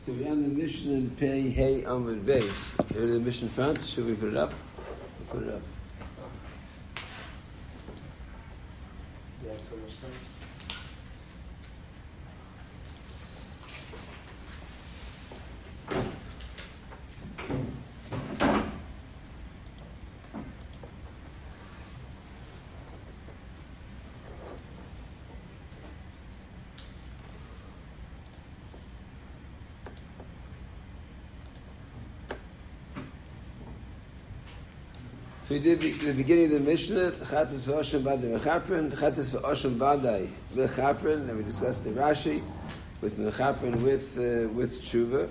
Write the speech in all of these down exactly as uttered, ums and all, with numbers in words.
So we're on the mission in Pei Hey Amud Beis. Here's the mission front. Should we put it up? We'll put it up. Yeah, so much time. So we did the, the beginning of the Mishnah, Chatas v'Osham Badai v'Chaprin, Chatas v'Osham Badai v'Chaprin, and we discussed the Rashi with Mechaprin with uh, with Tshuva.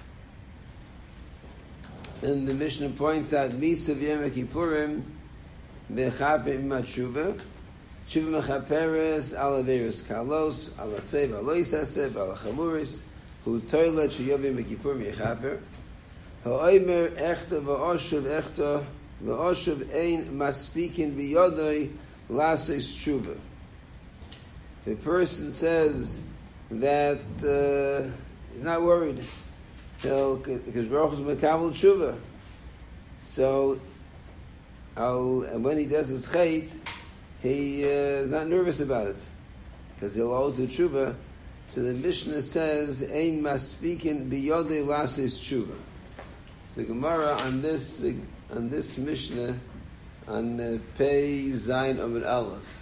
And the Mishnah points out Misa v'Yom Kippurim v'Chaprin ima Tshuva, Tshuva mechaperes ala veris kalos, ala sev alois hasev, ala chamuris, hu toilet sheyovim v'Kippurim yechaper, ha'oimer echta v'Oshav echta V'oshav ein maspikin b'yodoi lases tshuva. If a person says that uh, he's not worried, he'll because Baruch is mekabel tshuva. So, I'll, and when he does his chait, he uh, is not nervous about it because he'll always do tshuva. So the Mishnah says ein maspikin b'yodoi lases tshuva. So the Gemara on this. On this Mishnah, on uh, Pei Zayin Amud Aleph.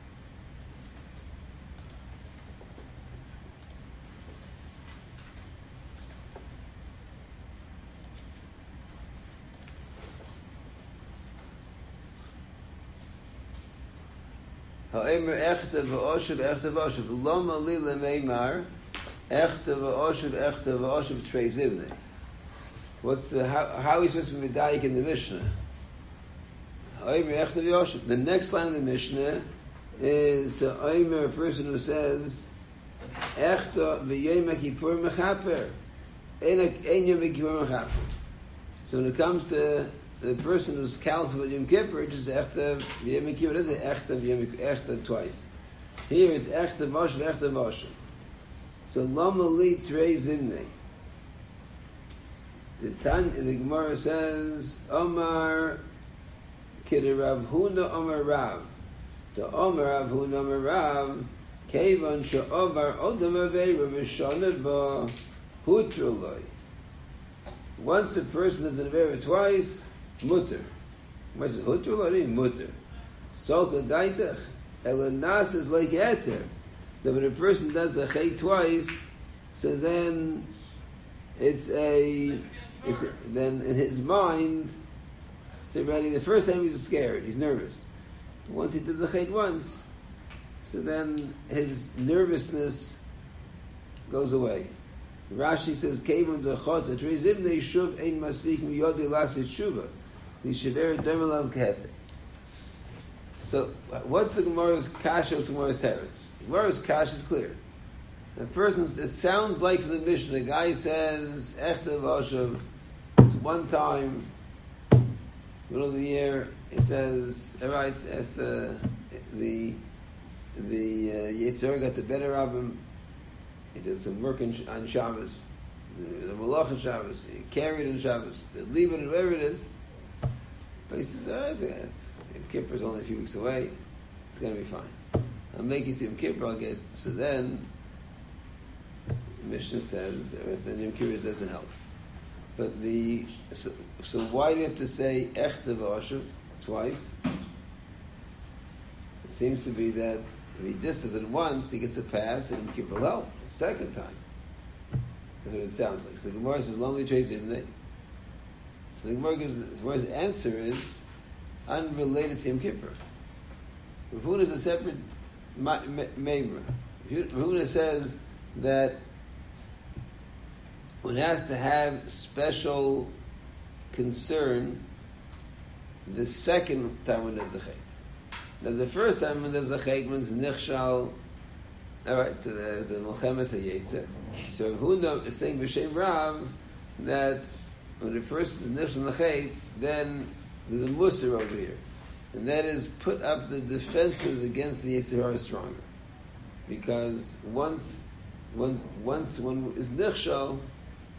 Ha'emer echta v'oshev echta v'oshev loma li lemeimar echta v'oshev echta v'oshev trei zivnei. What's the, how, how are we supposed to be medayik in the Mishnah? The next line of the Mishnah is the Omer, a person who says, Echta v'yom kippur mechaper. Ein yom kippur mechaper. So when it comes to the person who's callous about Yom Kippur, it is Echta v'yom kippur. It doesn't Echta v'yom Echta twice. Here it's Echta v'oshev, Echta v'oshev. So Lama li trei zimnei. The Tan, the Gemara says, Omar Kid Rav Huna Omar Rav. The Omar Rav Huna Omar Rav, Kevan Sha'ovar Odam Aveira V'Shonad Ba Hutruloi. Once a person does an Aveira twice, mutter. What's it? Hutruloi? Mutter. Solka Daitach. Elanas is like Eter. That when a person does the Chay twice, so then it's a It's, then in his mind, it's already the first time he's scared, he's nervous. Once he did the chait once, so then his nervousness goes away. Rashi says, "Kevon dechot atrezimnei shuv ein maspik miyodei lasit shuva lishaver demelam keheter." So, what's the Gemara's kasha? What's the Gemara's teretz? The Gemara's kasha is clear. The person, it sounds like from the Mishnah, the guy says, Echta v'oshav, it's one time, middle of the year, he says, all right, as the, the, the uh, Yetzirah got the better of him, he did some work on, on Shabbos, the, the Malach on Shabbos, he carried on Shabbos, they leave it, whatever it is, but he says, all right, if Kippur's only a few weeks away, it's going to be fine. I'll make it to Yom Kippur, I'll get, so then, Mishnah says that Yom Kippur doesn't help. But the so, so why do you have to say Echta v'Oshav twice? It seems to be that if he just does it once, he gets a pass, and Yom Kippur will help the second time. That's what it sounds like. So the Gemara says, "Lonely trace isn't it?" So the Gemara gives the Gemara's answer is unrelated to Yom Kippur. Rav Huna is a separate member. Rav Huna says that one has to have special concern the second time when there's a chait. Now the first time when there's a chait means nichshal. All right, so there's a melchemes hayetzer. So Rav Huna is saying b'shem Rav that when the person is nichshal chait, then there's a musar over here, and that is put up the defenses against the Yetzer Hara stronger, because once once once one is nichshal,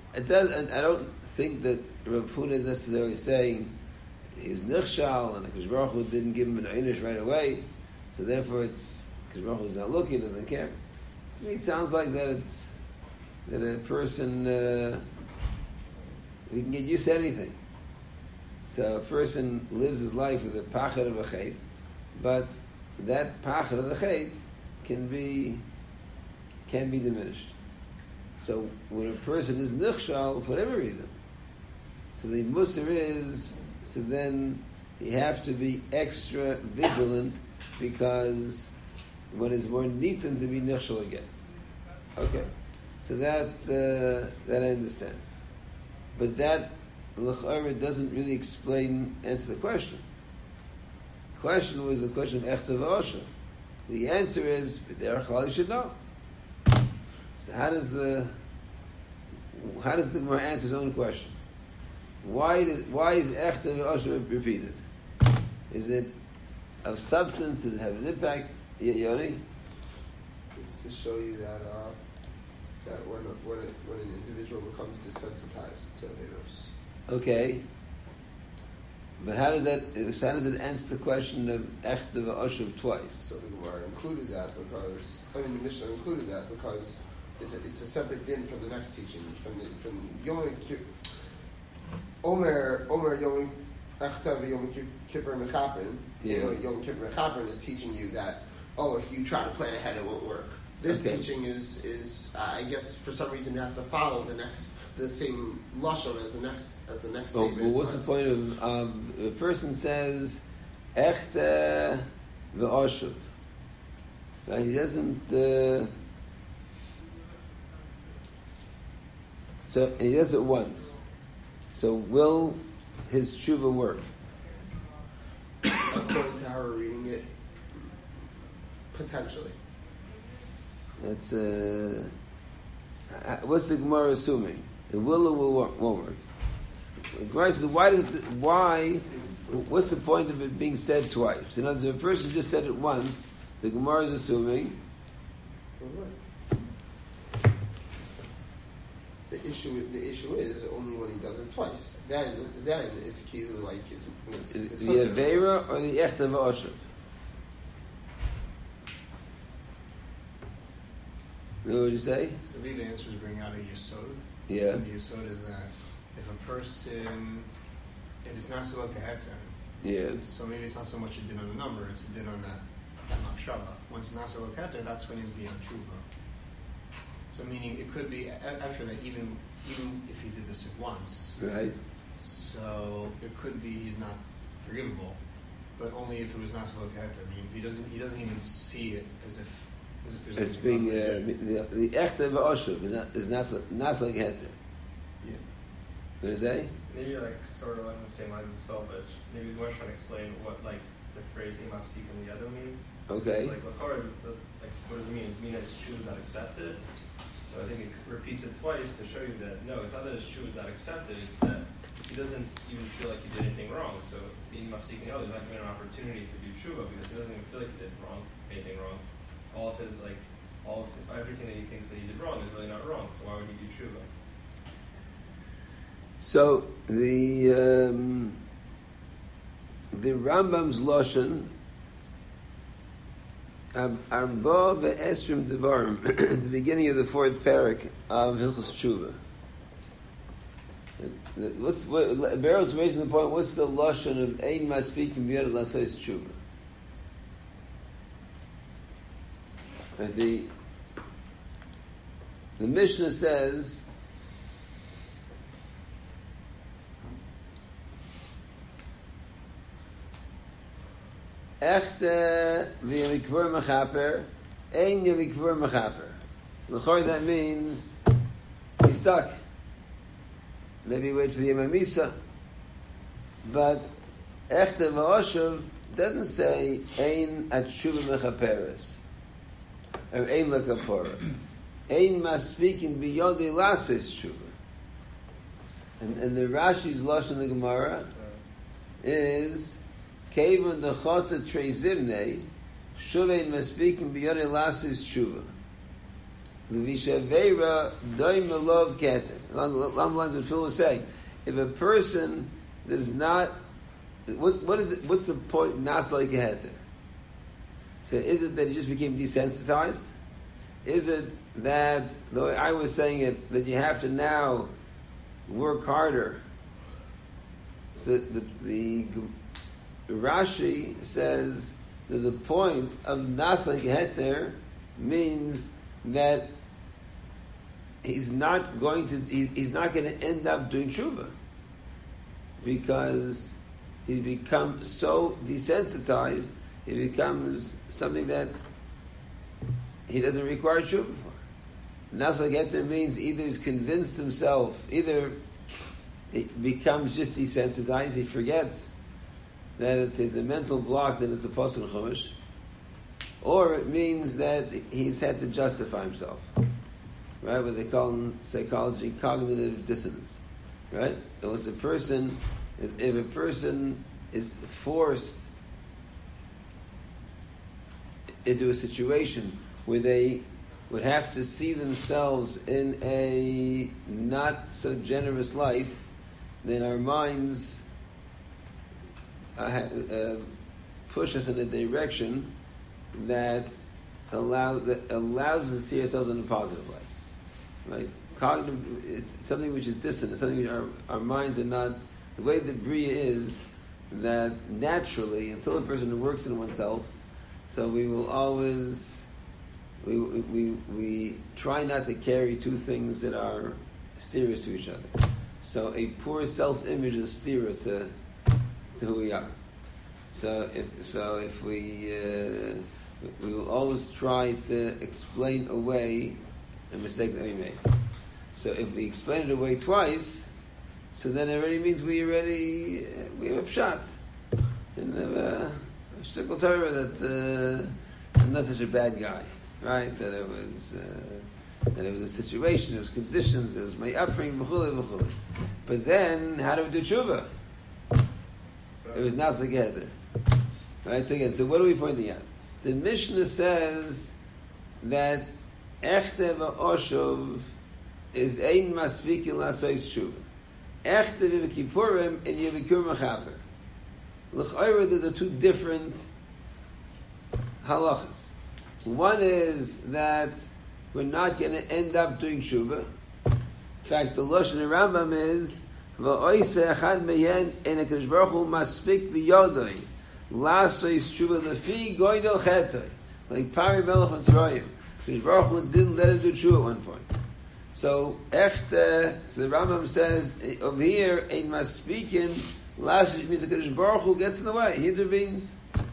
it does, and I don't think that Rav Huna is necessarily saying he's nichshal and Hakadosh Baruch Hu didn't give him an einish right away, so therefore it's Hakadosh Baruch Hu is not looking, doesn't care. To me, it sounds like that it's that a person uh, we can get used to anything. So a person lives his life with a pachad of a chait, but that pachad of the chait can be can be diminished. So when a person is nichshal for whatever reason, so the musar is, so then you have to be extra vigilant because one is more neaten to be nichshal again. Okay, so that uh, that I understand, but that l'chayr doesn't really explain answer the question. The question was the question of echta v'oshav. The answer is b'derech klal you should know. So how does the how does the Gemara answer his own question? Why did, why is echta v'oshav repeated? Is it of substance? Does it have an impact? Y- Yoni? It's to show you that uh, that when a, when a, when an individual becomes desensitized to Eiros. Okay. But how does that how does it answer the question of echta v'oshav twice? So the Gemara included that because I mean the Mishnah included that because it's a, it's a separate din from the next teaching from the from Yom Omer Omer Yom Echta v'Yom Kippur Mechaperin. You know, Yom Kippur Mechaperin is teaching you that oh, if you try to plan ahead, it won't work. This okay. teaching is is uh, I guess for some reason it has to follow the next the same lashon as the next as the next oh, statement. Well, what's but, the point of um, a person says echta v'oshav? Right? He doesn't. Uh, so he does it once. So will his tshuva work? According to how we're reading it, potentially. That's uh, what's the Gemara assuming? It will or will work, won't work. The Gemara says, why does it, why? What's the point of it being said twice? In other words, if a person just said it once, the Gemara is assuming. The issue, the issue is only when he does it twice. Then, then it's key to like it's. it's, it's the Aveira or the Echta V'oshav? You know what you say? Maybe the answer is bringing out a yesod. Yeah. And the yesod is that if a person, if it's not still a keheta, yeah. So maybe it's not so much a din on the number; it's a din on that that machshava. Once it's not still a keheta, that's when he's beyond tshuva. So meaning it could be after that, even even if he did this at once, right? So it could be he's not forgivable, but only if it was not still a keheta. I mean, if he doesn't, he doesn't even see it as if. As if there's it's being uh, the echta v'oshav is not is not not like heter. Yeah. What is that? Maybe like sort of along the same lines as Felfish. Maybe we're trying to explain what like the phrase imafsik and the other means. Okay. It's like lachor. This, this, like what does it mean? Does it mean his shoe is not accepted? So I think it repeats it twice to show you that no, it's not that his shoe is not accepted. It's that he doesn't even feel like he did anything wrong. So being imafsik and the other is not given an opportunity to do tshuva because he doesn't even feel like he did wrong, anything wrong. All of his, like, all of everything that he thinks that he did wrong is really not wrong. So why would he do tshuva? So the um, the Rambam's lashon arba ve'esrim devarim at the beginning of the fourth parak of Hilchos Tshuva. What's what? Barrow's raising the point. What's the lashon of ein maspeaking b'yad l'asayis tshuva? Right, the the Mishnah says Echte v'yamikvur mechaper ein yamikvur mechaper. L'chor that means he's stuck. Maybe wait for the Yom HaMisa. But Echte v'oshav doesn't say ein at tshuva mechaperes. Or ein lekapora, ein masvikin biyodi lasis tshuva, and and the Rashi's lashon in the Gemara is kevon dechota trezimne shuvein masvikin biyodi lasis tshuva. Levishavera doim love keter. Along the lines of what Phil was saying, if a person does not, what what is it? What's the point? Nas like a heter. So is it that he just became desensitized? Is it that the way I was saying it, that you have to now work harder? So the, the, the Rashi says that the point of Nas like a heter means that he's not going to he, he's not going to end up doing tshuva because he's become so desensitized. It becomes something that he doesn't require tshuva for. Nasa Geter means either he's convinced himself, either it becomes just desensitized, he forgets that it is a mental block, that it's a pasuk chumash, or it means that he's had to justify himself. Right? What they call in psychology cognitive dissonance. Right? It was a person, if, if a person is forced into a situation where they would have to see themselves in a not so generous light, then our minds uh, uh, push us in a direction that allow that allows us to see ourselves in a positive light. Right? Cognitive, it's something which is dissonant. Something which our our minds are not the way the bria is. That naturally, until a person works in oneself, so we will always we we we try not to carry two things that are serious to each other. So a poor self-image is steerer to to who we are. So if so, if we uh, we will always try to explain away the mistake that we made. So if we explain it away twice, so then it already means we already uh, we have a pshat in the shtickle Torah that uh, I'm not such a bad guy, right? That it was uh, that it was a situation, it was conditions, it was my upbringing, b'chule, b'chule. But then, how do we do tshuva? It was not together, right? So again, so what are we pointing at? The Mishnah says that echte v'oshuv is ein masvikin lasois tshuva. Echte v'kipurim and yevikur mechaber. L'chayra, there's a two different halachas. One is that we're not going to end up doing tshuva. In fact, the Lashon Rambam is v'oise echad meyen en HaKadosh Baruch Hu maspik v'yodoi lasois tshuva lefi goydel chetoi, like Pari Melech and Tzrayim. HaKadosh Baruch Hu didn't let him do tshuva at one point. So, echte, so the Rambam says over here, ein maspikin lasois means HaKadosh Baruch Hu gets in the way, he intervenes.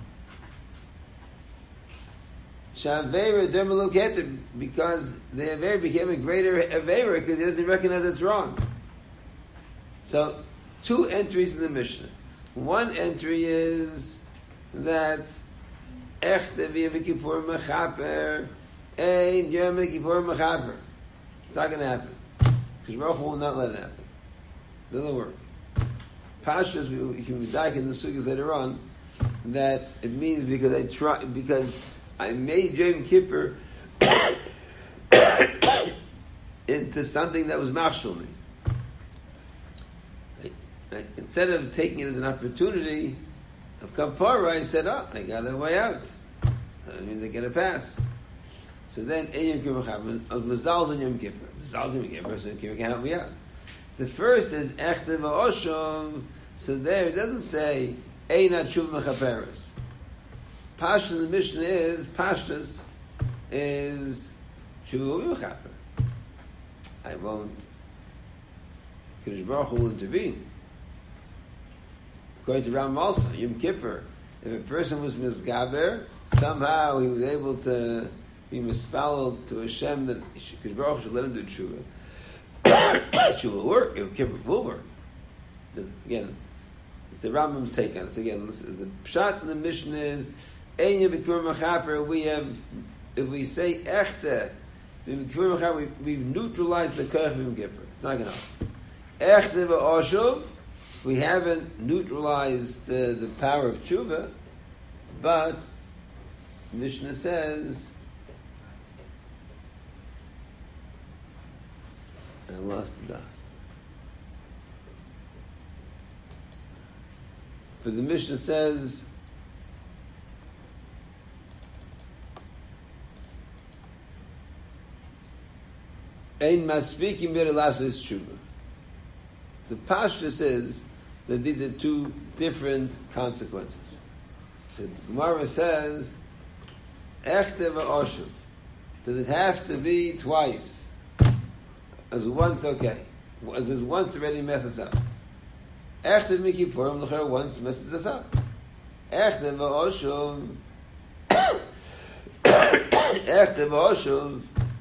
Shavera dermaloketa, because the Avera became a greater Avera because he doesn't recognize it's wrong. So, two entries in the Mishnah. One entry is that Echte v'yem kippur mechaper ein yom kippur mechaper. It's not going to happen. Because Baruch Hu will not let it happen. It doesn't work. Pashas, we can be back in the sugyas later on, that it means because I try, because I made Yom Kippur into something that was machshel me. Instead of taking it as an opportunity of kapara, I said, oh, I got a way out. That means I get a pass. So then, Yom Kippur, Mazal's on Yom Kippur. Mazal's on Yom Kippur, so Yom Kippur can help me out. The first is Echte v'oshav, so there it doesn't say, Eina tshuv mechaperes. Pashtas in the Mishnah is, Pashtas is tshuva mechaper. I won't. Kadosh Baruch Hu will intervene. According to Ram also, Yom Kippur, if a person was misgaber, somehow he was able to be misfollowed to Hashem, that Kadosh Baruch Hu should let him do tshuva. Tshuva will work. Yom Kippur will work. Again, the Rambam's take on it. Again, listen, the pshat in the Mishnah is, Ein Yom Kippur mechaper. We have, if we say echte, Yom Kippur mechaper, we've neutralized the koach of Yom Kippur. It's not going to help. Echte v'oshuv, we haven't neutralized the, the power of tshuva, but Mishnah says I lost the dot. But the Mishnah says, Ein masvikim bir lasos tshuva. The Pashtus says that these are two different consequences. So the Gemara says, Echte v'oshuv. Does it have to be twice? As once, okay. As there's once already messes up. Echte v'mikipurim l'cher once messes us up. Echte v'oshuv. Echte v'oshuv.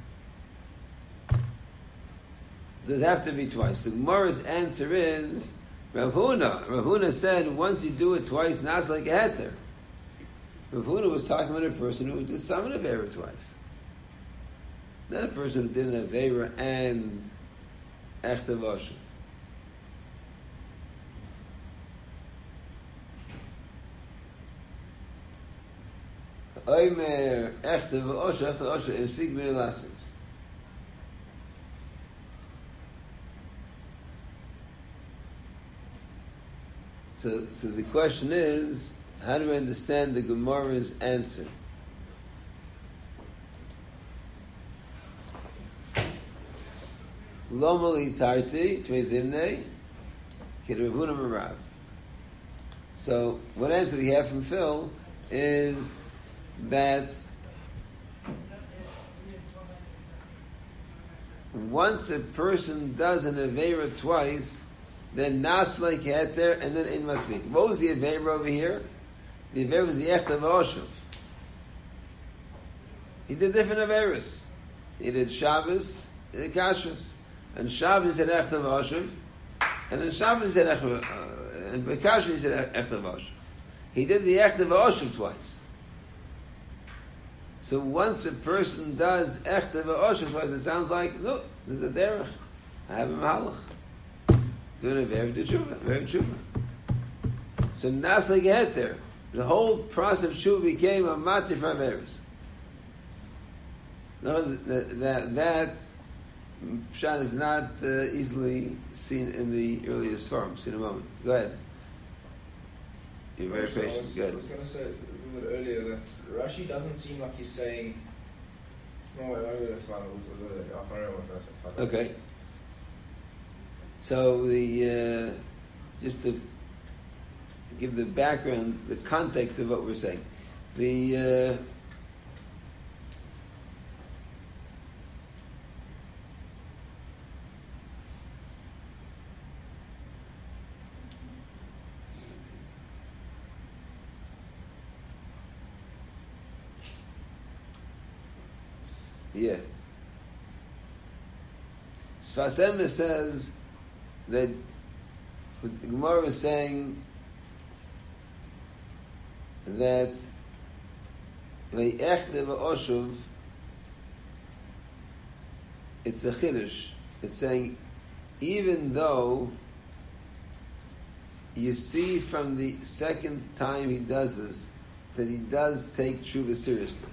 Does it have to be twice? The Gemara's answer is Rav Huna. Rav Huna said once you do it twice, now it's like a heter. Rav Huna was talking about a person who did some an Avera twice. Not a person who did an Avera and Echte V'oshuv. Oimer Echte V'oshuv, Echte V'oshuv, and speak many lessons. So, so the question is, how do we understand the Gemara's answer? Lomali tarti tveizimnei k'Ravuna merav. So, what answer we have from Phil is that once a person does an Aveira twice, then nas like heter, and then in masmik. What was the Aveira over here? The Aveira was the Echte V'oshuv. He did different Aveiras. He did Shabbos, he did Kashrus. And Shabbos he said Echte V'oshuv, and in Shabbos he said Echte uh, and by Kashrus he said Echte V'oshuv. He did the Echte V'oshuv twice. So once a person does Echte V'oshuv twice, it sounds like, look, there's a derech. I have a mahalach. Doing a very tshuva, very tshuva. So nas like heter, the whole process of tshuva became a mati for averis. No, that that, that pshat is not uh, easily seen in the earliest forms. In a moment, go ahead. You're very Rashi, patient. I was, Go ahead. I was going to say a little bit earlier that Rashi doesn't seem like he's saying. No, wait, wait, that's fine. Okay. So the uh, just to give the background, the context of what we're saying, the uh, yeah, Sfas Emes says that what the Gemara is saying that Ve'echte V'oshuv, it's a chiddush. It's saying even though you see from the second time he does this that he does take tshuva seriously.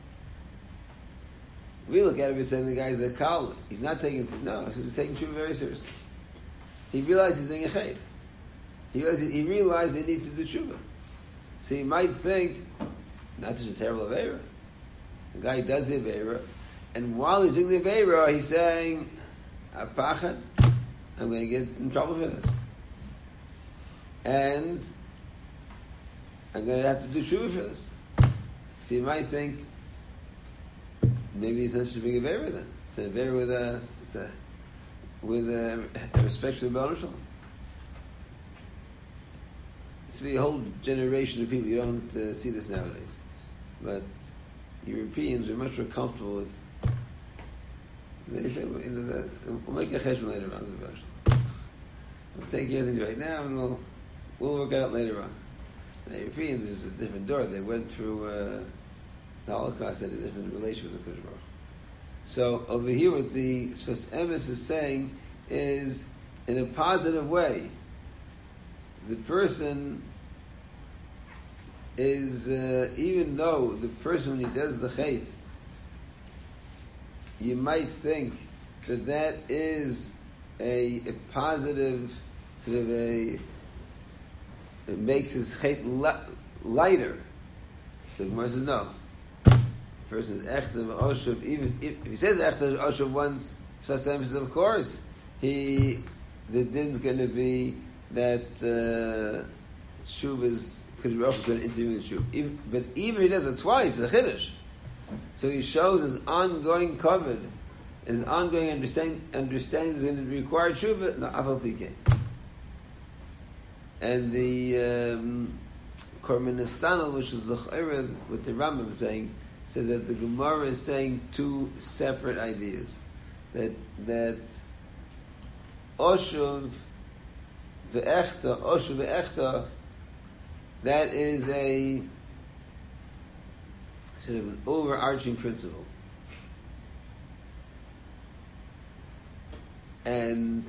We look at it and say the guy's a kal. He's not taking it. No, he's taking tshuva very seriously. He realized he's doing a chayv. He realized he realized he needs to do tshuva. So he might think, not such a terrible aveira. The guy does the aveira, and while he's doing the aveira, he's saying, "Apachad, I'm going to get in trouble for this, and I'm going to have to do tshuva for this." So you might think, maybe it's not such a big aveira then. It's an aveira with a, it's a with a, a respect for the Baal Shalom. It's a whole generation of people. You don't uh, see this nowadays, but Europeans are much more comfortable with. They say, you know, the, we'll make a cheshbon later on. The Baal Shalom. We'll take care of things right now, and we'll we'll work it out later on. The Europeans is a different door. They went through uh, the Holocaust. They had a different relation with the Kodesh Baruch Hu. So over here, what the Sfas Emes is saying is, in a positive way, the person is, uh, even though the person when he does the chayt, you might think that that is a, a positive sort of a it makes his chet lighter. So the Gemara says no. The person is echtav oshuv. Even if, if he says echtav oshuv once, says of course he the din's going to be that uh, shuv is because Baruch is going to intervene with shuv. Even, but even if he does it twice, it's a chiddush. So he shows his ongoing covet, his ongoing understanding. Understanding is going to require tshuva. No, afal pike. And the um, Korban Nesanel, which is the chayre, what the Rambam is saying, says that the Gemara is saying two separate ideas. That that oshuv ve'echta, oshuv ve'echta, that is a sort of an overarching principle. And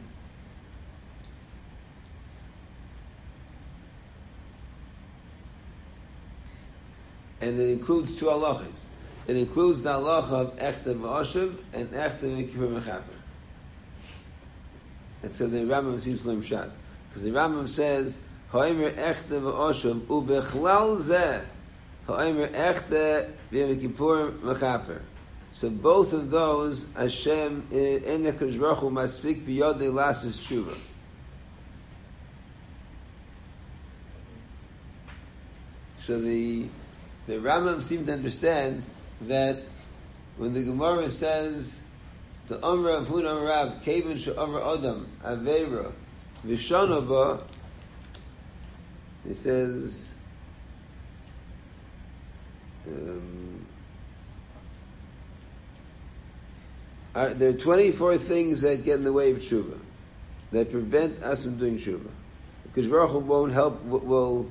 and it includes two halachas. It includes the halacha of echta v'oshuv and echta v'kippur mechaper. And so the Rambam seems to learn shot because the Rambam says ha'omer echta v'oshuv ubechlal zeh ha'omer echta v'kippur mechaper. So both of those, Hashem in the Kodesh Baruch Hu must speak biyodei lasis tshuva. So the the Rambam seemed to understand that when the Gemara says the Amra of Hun Amrav Kevin She'Amra Adam Aveira Vishonaba, he says. Um, Uh, there are twenty-four things that get in the way of tshuva, that prevent us from doing tshuva. Because Baruch Hu won't help, will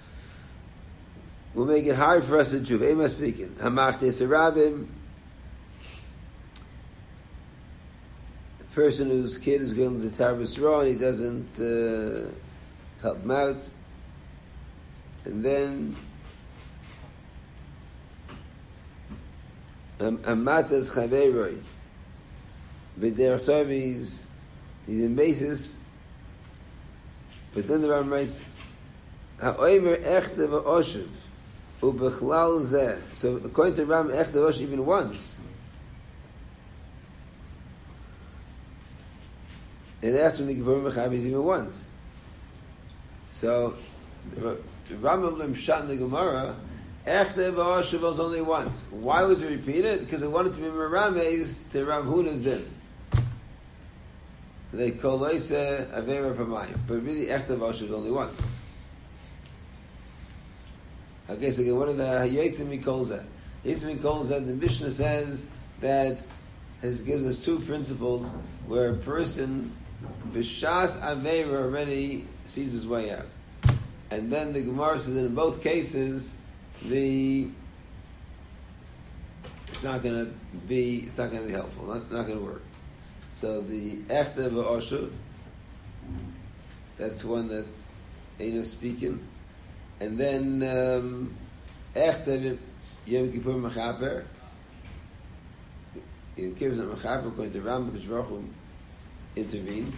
will make it hard for us to do tshuva. Ema speaking, Hamach Desarabim, the person whose kid is going to Tarvus Ra and he doesn't uh, help him out, and then Hamatas Chaveroi. B'derech Tov, he's, he's in basis. But then the Rambam writes, Ha'omer echta v'oshuv, u'bechlal zeh. So according to the Rambam, echta v'oshuv even once. And after Mikvur Mechaber is even once. So the Rambam Lemshat in the Gemara, echta v'oshuv was only once. Why was it repeated? Because it wanted to be Merames to Rav Huna's din. They call Loisa Avera Pamayim. But really, Echta V'oshuv is only once. Okay, so again, one of the Hayetzim he calls that. Hayetzim calls that the Mishnah says that has gives us two principles where a person B'shas Avera already sees his way out. And then the Gemara says that in both cases, the it's not going to be it's not going to be helpful, not, not going to work. So the Echta V'oshuv, that's one that Eino speaking, and then Echta Yom Kippur Mechaper. Yom Kippur is not Mechaper according to Rambam because Baruch Hu intervenes.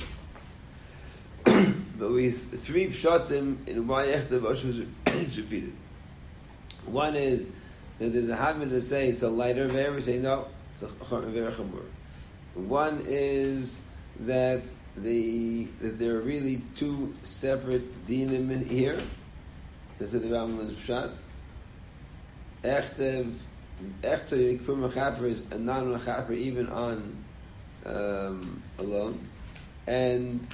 But we three pshatim in why Echta V'oshuv is repeated. One is that there's a habit to say it's a lighter ve'er. We say no, it's a ve'er chamur. One is that the that there are really two separate dinim in here. That's what the Rambam is pshat. Echtev, echtev Kippur Mechaper is a non-mechaper even on um, alone, and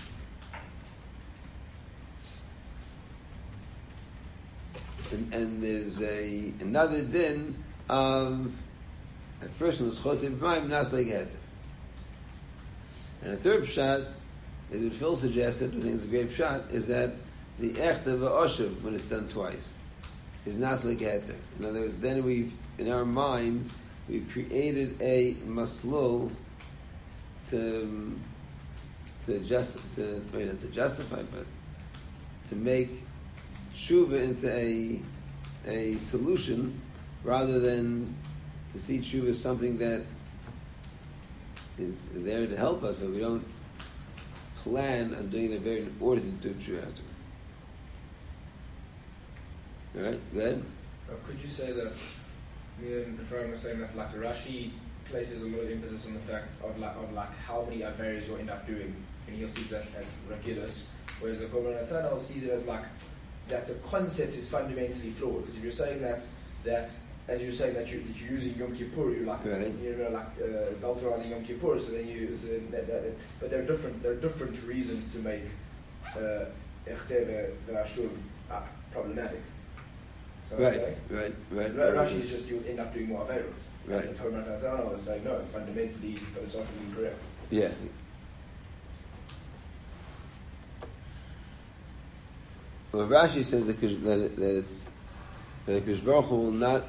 and, and there's a another din of a person who's chotim b'mayim nas like heter. And the third pshat, as what Phil suggested, I think it's a great pshat, is that the echta v'oshuv, when it's done twice, is nas like heter. In other words, then we've, in our minds, we've created a maslul to to just to, I mean, not to justify, but to make tshuva into a a solution, rather than to see tshuva as something that is there to help us, but we don't plan on doing it very in order to do true after. All right, go ahead. Uh, could you say that me and Ephraim were saying that like Rashi places a lot of emphasis on the fact of like of like how many Averis you'll end up doing, and he'll see that as Regulus, whereas the Korban Eternal sees it as like that the concept is fundamentally flawed. Because if you're saying that that as you're saying that, you, that you're using Yom Kippur, you're like right. you know like uh, adulterizing Yom Kippur, so then you so that, that, but there are different there are different reasons to make Echteve uh, Ashuv uh, problematic. So Right, saying, right, right, Ra- right. Rashi is just you end up doing more Averos. Right. And the Torah Natano is saying no, it's fundamentally philosophically correct. Yeah. Well, Rashi says that, Kish, that, it, that it's that Kish Baruch Hu will not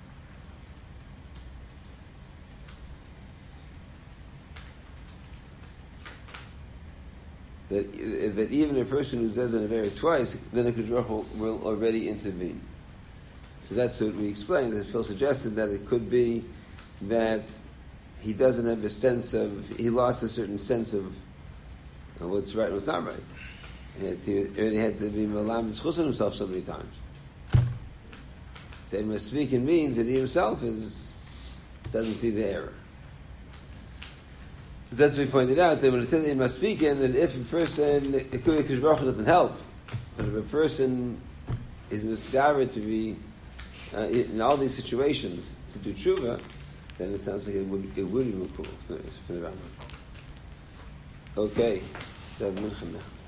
that that even a person who does an Avera twice, then the Kish Baruch Hu will already intervene. So that's what we explained. That Phil suggested that it could be that he doesn't have a sense of, he lost a certain sense of what's right and what's not right. He had to, he already had to be malam and on himself so many times. So Masvikin means that he himself is doesn't see the error. So that's what we pointed out, that when it says in Masvikin, that if a person, it could be Kish Baruch Hu doesn't help, but if a person is misgaver to be uh, in all these situations to do tshuva, then it sounds like it would it would be cool for, for the Rambam. Okay, so Mincha now.